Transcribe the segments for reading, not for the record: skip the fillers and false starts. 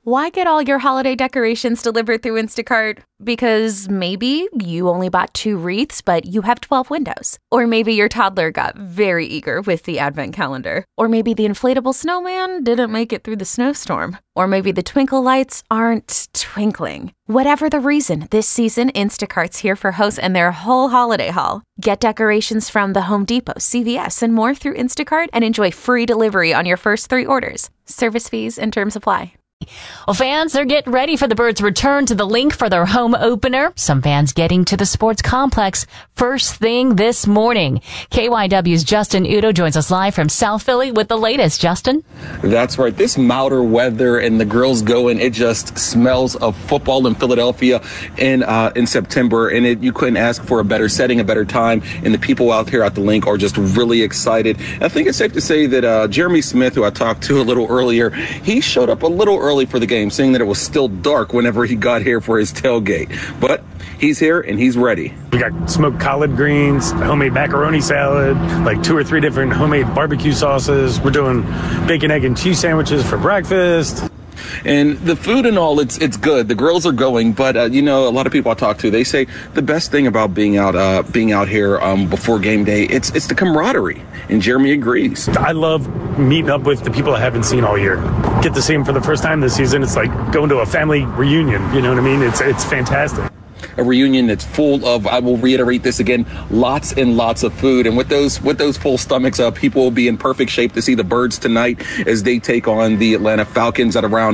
Why get all your holiday decorations delivered through Instacart? Because maybe you only bought 2 wreaths, but you have 12 windows. Or maybe your toddler got very eager with the advent calendar. Or maybe the inflatable snowman didn't make it through the snowstorm. Or maybe the twinkle lights aren't twinkling. Whatever the reason, this season, Instacart's here for hosts and their whole holiday haul. Get decorations from the Home Depot, CVS, and more through Instacart and enjoy free delivery on your first 3 orders. Service fees and terms apply. Well, fans are getting ready for the Birds' return to the Link for their home opener. Some fans getting to the sports complex first thing this morning. KYW's Justin Udo joins us live from South Philly with the latest. Justin? That's right. This milder weather and the girls going, it just smells of football in Philadelphia in September. And you couldn't ask for a better setting, a better time. And the people out here at the Link are just really excited. And I think it's safe to say that Jeremy Smith, who I talked to a little earlier, he showed up a little early for the game, saying that it was still dark whenever he got here for his tailgate. But he's here and he's ready. We got smoked collard greens, homemade macaroni salad, like 2 or 3 different homemade barbecue sauces. We're doing bacon, egg, and cheese sandwiches for breakfast. And the food and all, it's good. The girls are going, but a lot of people I talk to, they say the best thing about being out here before game day, it's the camaraderie. And Jeremy agrees. I love meeting up with the people I haven't seen all year. Get to see them for the first time this season. It's like going to a family reunion. You know what I mean? It's fantastic. A reunion that's full of, I will reiterate this again, lots and lots of food. And with those full stomachs up, people will be in perfect shape to see the Birds tonight as they take on the Atlanta Falcons at around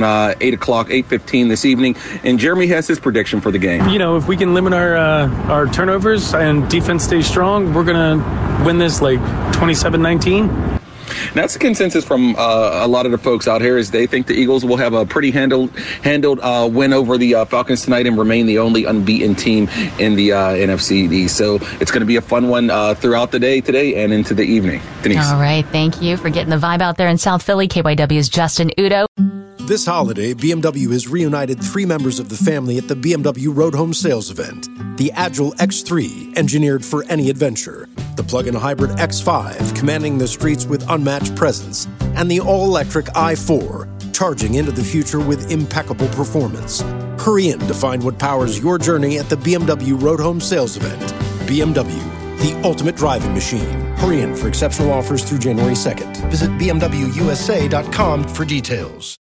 8:15 this evening. And Jeremy has his prediction for the game. You know, if we can limit our turnovers and defense stays strong, we're going to win this like 27-19. That's the consensus from a lot of the folks out here, is they think the Eagles will have a pretty handled win over the Falcons tonight and remain the only unbeaten team in the NFC East. So it's going to be a fun one throughout the day today and into the evening. Denise. All right. Thank you for getting the vibe out there in South Philly. KYW's Justin Udo. This holiday, BMW has reunited 3 members of the family at the BMW Road Home Sales Event. The Agile X3, engineered for any adventure. The plug-in hybrid X5, commanding the streets with unmatched presence. And the all-electric i4, charging into the future with impeccable performance. Hurry in to find what powers your journey at the BMW Road Home Sales Event. BMW, the ultimate driving machine. Hurry in for exceptional offers through January 2nd. Visit BMWUSA.com for details.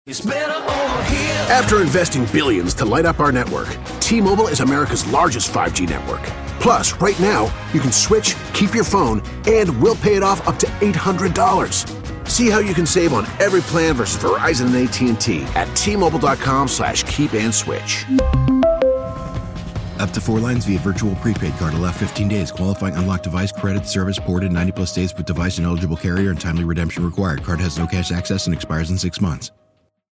After investing billions to light up our network, T-Mobile is America's largest 5G network. Plus, right now, you can switch, keep your phone, and we'll pay it off up to $800. See how you can save on every plan versus Verizon and AT&T at T-Mobile.com/keep-and-switch. Up to 4 lines via virtual prepaid card. Allow 15 days. Qualifying unlocked device credit service ported 90+ days with device and eligible carrier and timely redemption required. Card has no cash access and expires in 6 months.